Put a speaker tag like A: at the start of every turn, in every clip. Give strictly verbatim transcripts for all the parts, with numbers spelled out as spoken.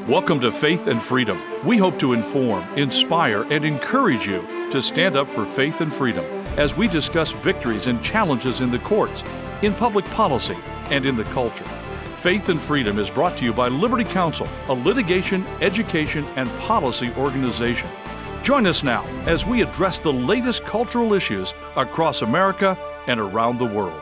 A: Welcome to Faith and Freedom. We hope to inform, inspire, and encourage you to stand up for faith and freedom as we discuss victories and challenges in the courts, in public policy, and in the culture. Faith and Freedom is brought to you by Liberty Counsel, a litigation, education, and policy organization. Join us now as we address the latest cultural issues across America and around the world.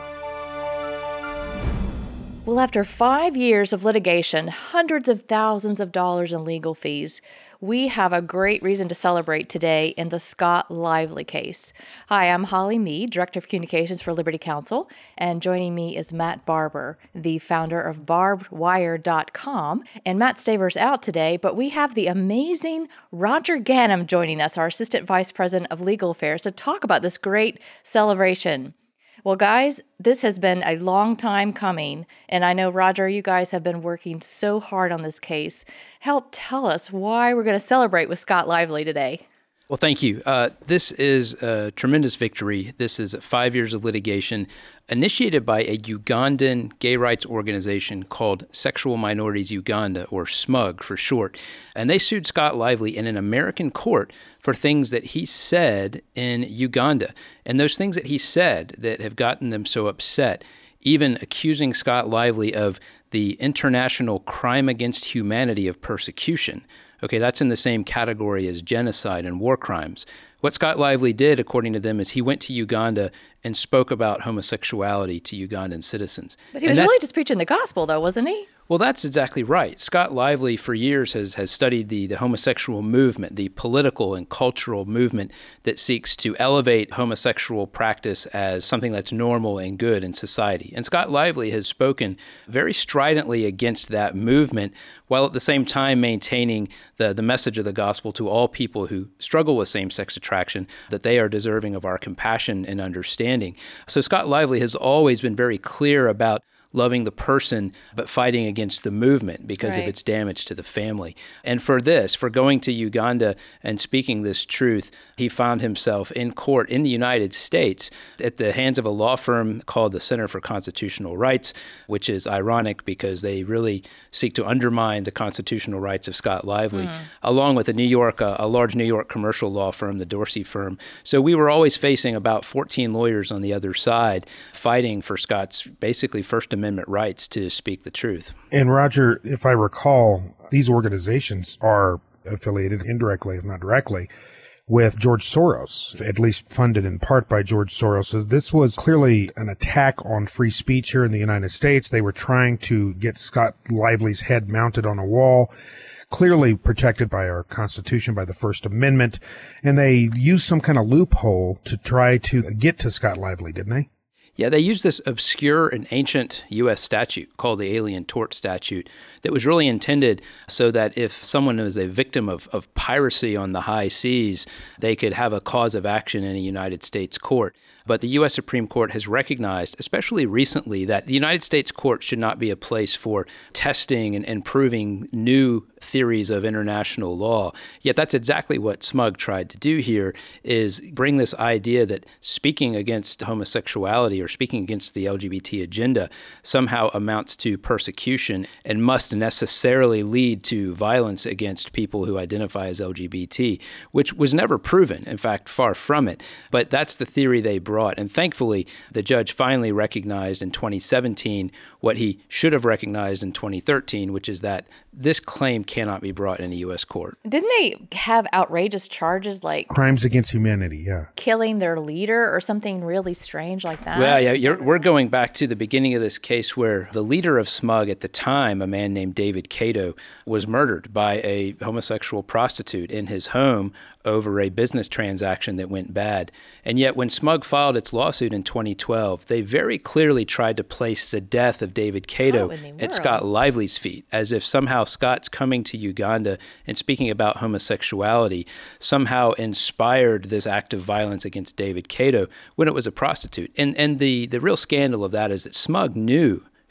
B: Well, after five years of litigation, hundreds of thousands of dollars in legal fees, we have a great reason to celebrate today in the Scott Lively case. Hi, I'm Holly Mead, Director of Communications for Liberty Counsel, and joining me is Matt Barber, the founder of barbed wire dot com. And Matt Staver's out today, but we have the amazing Roger Ganem joining us, our Assistant Vice President of Legal Affairs, to talk about this great celebration. Well, guys, this has been a long time coming, and I know, Roger, you guys have been working so hard on this case. Help tell us why we're going to celebrate with Scott Lively today.
C: Well, thank you. Uh, this is a tremendous victory. This is five years of litigation initiated by a Ugandan gay rights organization called Sexual Minorities Uganda, or SMUG for short. And they sued Scott Lively in an American court for things that he said in Uganda. And those things that he said that have gotten them so upset, even accusing Scott Lively of the international crime against humanity of persecution. Okay, that's in the same category as genocide and war crimes. What Scott Lively did, according to them, is he went to Uganda and spoke about homosexuality to Ugandan citizens.
B: But he was
C: that,
B: really just preaching the gospel, though, wasn't he?
C: Well, that's exactly right. Scott Lively, for years, has, has studied the, the homosexual movement, the political and cultural movement that seeks to elevate homosexual practice as something that's normal and good in society. And Scott Lively has spoken very stridently against that movement, while at the same time maintaining the, the message of the gospel to all people who struggle with same-sex attraction, that they are deserving of our compassion and understanding. So Scott Lively has always been very clear about loving the person, but fighting against the movement because
B: right.
C: of its damage to the family. And for this, for going to Uganda and speaking this truth, he found himself in court in the United States at the hands of a law firm called the Center for Constitutional Rights, which is ironic because they really seek to undermine the constitutional rights of Scott Lively, mm. along with a New York, uh, a large New York commercial law firm, the Dorsey firm. So we were always facing about fourteen lawyers on the other side fighting for Scott's basically First Amendment rights to speak the truth.
D: And Roger, if I recall, these organizations are affiliated indirectly, if not directly, with George Soros, at least funded in part by George Soros. So this was clearly an attack on free speech here in the United States. They were trying to get Scott Lively's head mounted on a wall, clearly protected by our Constitution, by the First Amendment. And they used some kind of loophole to try to get to Scott Lively, didn't they?
C: Yeah, they used this obscure and ancient U S statute called the Alien Tort Statute that was really intended so that if someone was a victim of, of piracy on the high seas, they could have a cause of action in a United States court. But the U S Supreme Court has recognized, especially recently, that the United States court should not be a place for testing and, and proving new theories of international law. Yet that's exactly what SMUG tried to do here, is bring this idea that speaking against homosexuality or speaking against the L G B T agenda somehow amounts to persecution and must necessarily lead to violence against people who identify as L G B T, which was never proven. In fact, far from it. But that's the theory they brought. And thankfully, the judge finally recognized in twenty seventeen what he should have recognized in twenty thirteen, which is that this claim cannot be brought in a U S court.
B: Didn't they have outrageous charges like
D: crimes against humanity, yeah,
B: killing their leader or something really strange like that?
C: Well, yeah, you're, we're going back to the beginning of this case where the leader of SMUG at the time, a man named David Cato, was murdered by a homosexual prostitute in his home over a business transaction that went bad. And yet when SMUG filed its lawsuit in twenty twelve, they very clearly tried to place the death of David Cato
B: oh,
C: at Scott Lively's feet, as if somehow Scott's coming to Uganda and speaking about homosexuality somehow inspired this act of violence against David Cato when it was a prostitute. And and the, the real scandal of that is that SMUG knew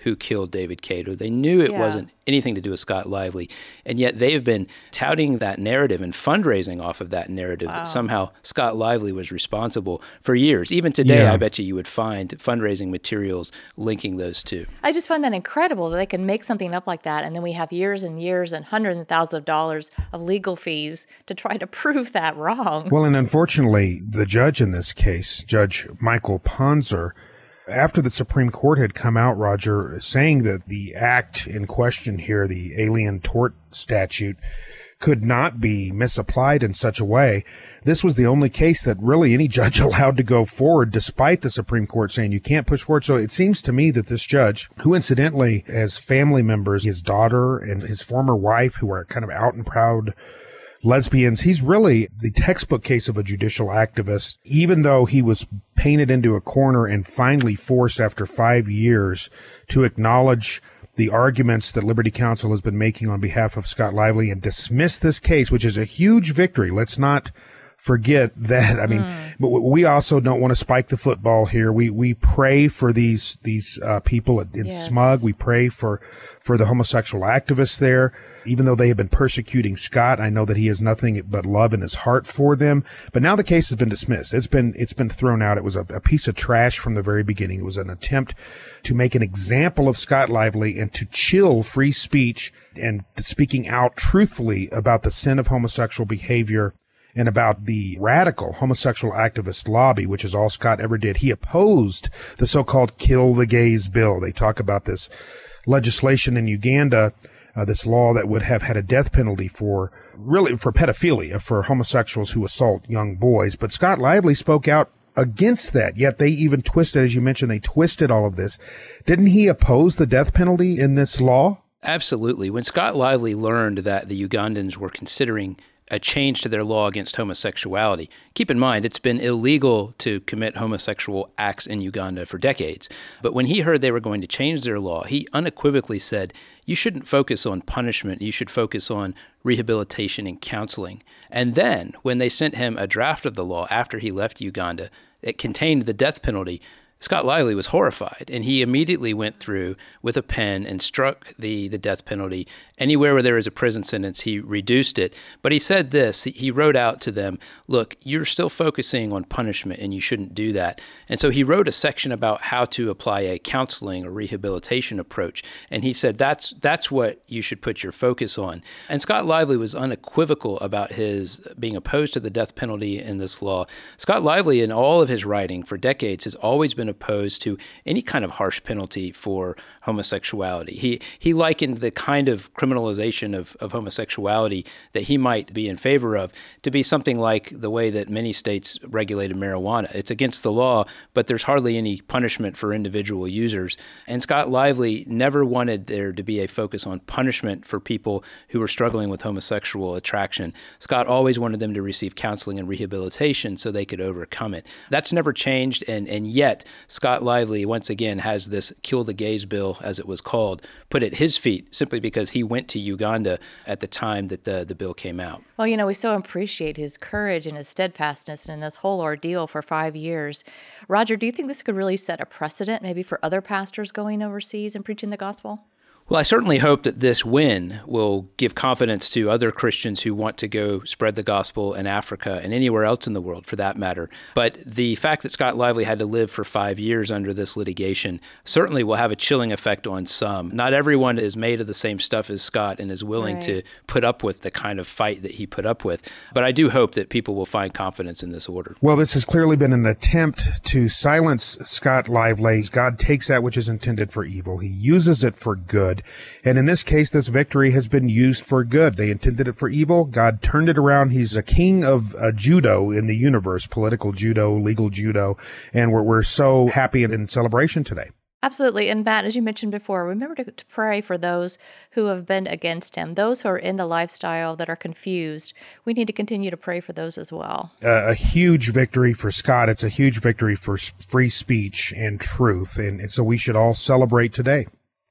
C: who killed David Cato. They knew it
B: Yeah.
C: wasn't anything to do with Scott Lively. And yet they have been touting that narrative and fundraising off of that narrative
B: Wow.
C: that somehow Scott Lively was responsible for years. Even today,
D: Yeah.
C: I bet you you would find fundraising materials linking those two.
B: I just find that incredible that they can make something up like that, and then we have years and years and hundreds of thousands of dollars of legal fees to try to prove that wrong.
D: Well, and unfortunately, the judge in this case, Judge Michael Ponzer, after the Supreme Court had come out, Roger, saying that the act in question here, the Alien Tort Statute, could not be misapplied in such a way, this was the only case that really any judge allowed to go forward, despite the Supreme Court saying you can't push forward. So it seems to me that this judge, who incidentally has family members, his daughter and his former wife, who are kind of out and proud lesbians, he's really the textbook case of a judicial activist, even though he was painted into a corner and finally forced after five years to acknowledge the arguments that Liberty Counsel has been making on behalf of Scott Lively and dismiss this case, which is a huge victory. Let's not forget that. I mean, mm. but we also don't want to spike the football here. We we pray for these these uh, people in
B: yes.
D: Smug. We pray for for the homosexual activists there. Even though they have been persecuting Scott, I know that he has nothing but love in his heart for them. But now the case has been dismissed. It's been it's been thrown out. It was a, a piece of trash from the very beginning. It was an attempt to make an example of Scott Lively and to chill free speech and speaking out truthfully about the sin of homosexual behavior and about the radical homosexual activist lobby, which is all Scott ever did. He opposed the so-called Kill the Gays bill. They talk about this legislation in Uganda, Uh, this law that would have had a death penalty for really for pedophilia, for homosexuals who assault young boys. But Scott Lively spoke out against that. Yet they even twisted, as you mentioned, they twisted all of this. Didn't he oppose the death penalty in this law?
C: Absolutely. When Scott Lively learned that the Ugandans were considering a change to their law against homosexuality. Keep in mind, it's been illegal to commit homosexual acts in Uganda for decades. But when he heard they were going to change their law, he unequivocally said, you shouldn't focus on punishment. You should focus on rehabilitation and counseling. And then when they sent him a draft of the law after he left Uganda, it contained the death penalty. Scott Lively was horrified, and he immediately went through with a pen and struck the, the death penalty. Anywhere where there was a prison sentence, he reduced it. But he said this, he wrote out to them, look, you're still focusing on punishment, and you shouldn't do that. And so he wrote a section about how to apply a counseling or rehabilitation approach. And he said, that's that's what you should put your focus on. And Scott Lively was unequivocal about his being opposed to the death penalty in this law. Scott Lively, in all of his writing for decades, has always been opposed to any kind of harsh penalty for homosexuality. He he likened the kind of criminalization of, of homosexuality that he might be in favor of to be something like the way that many states regulated marijuana. It's against the law, but there's hardly any punishment for individual users. And Scott Lively never wanted there to be a focus on punishment for people who were struggling with homosexual attraction. Scott always wanted them to receive counseling and rehabilitation so they could overcome it. That's never changed, and, and yet Scott Lively, once again, has this Kill the Gays bill, as it was called, put at his feet simply because he went to Uganda at the time that the, the bill came out.
B: Well, you know, we so appreciate his courage and his steadfastness in this whole ordeal for five years. Roger, do you think this could really set a precedent maybe for other pastors going overseas and preaching the gospel?
C: Well, I certainly hope that this win will give confidence to other Christians who want to go spread the gospel in Africa and anywhere else in the world, for that matter. But the fact that Scott Lively had to live for five years under this litigation certainly will have a chilling effect on some. Not everyone is made of the same stuff as Scott and is willing
B: right.
C: to put up with the kind of fight that he put up with. But I do hope that people will find confidence in this order.
D: Well, this has clearly been an attempt to silence Scott Lively. God takes that which is intended for evil. He uses it for good. And in this case, this victory has been used for good. They intended it for evil. God turned it around. He's a king of uh, judo in the universe, political judo, legal judo. And we're, we're so happy and in celebration today.
B: Absolutely. And Matt, as you mentioned before, remember to, to pray for those who have been against him, those who are in the lifestyle that are confused. We need to continue to pray for those as well.
D: Uh, a huge victory for Scott. It's a huge victory for free speech and truth. And, and so we should all celebrate today.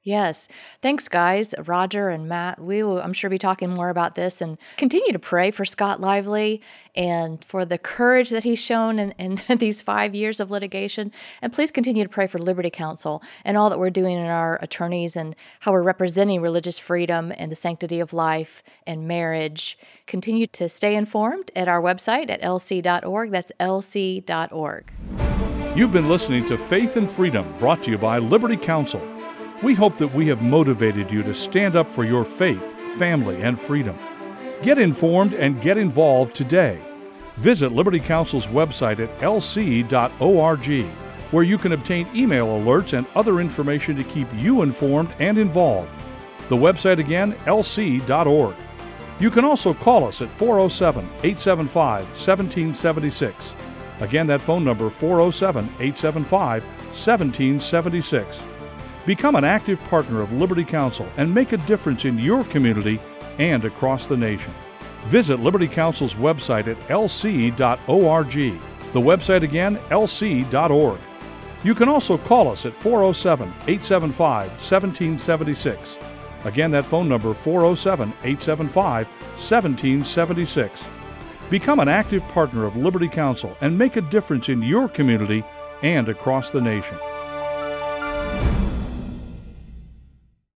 B: Yes. Thanks, guys. Roger and Matt. We will, I'm sure, be talking more about this, and continue to pray for Scott Lively and for the courage that he's shown in, in these five years of litigation. And please continue to pray for Liberty Counsel and all that we're doing in our attorneys and how we're representing religious freedom and the sanctity of life and marriage. Continue to stay informed at our website at L C dot org. That's L C dot org.
A: You've been listening to Faith and Freedom, brought to you by Liberty Counsel. We hope that we have motivated you to stand up for your faith, family, and freedom. Get informed and get involved today. Visit Liberty Counsel's website at L C dot org, where you can obtain email alerts and other information to keep you informed and involved. The website again, L C dot org. You can also call us at four oh seven, eight seven five, one seven seven six. Again, that phone number, four oh seven, eight seven five, one seven seven six. Become an active partner of Liberty Counsel and make a difference in your community and across the nation. Visit Liberty Counsel's website at L C dot org. The website again, L C dot org. You can also call us at four oh seven, eight seven five, one seven seven six. Again, that phone number, four oh seven, eight seven five, one seven seven six. Become an active partner of Liberty Counsel and make a difference in your community and across the nation.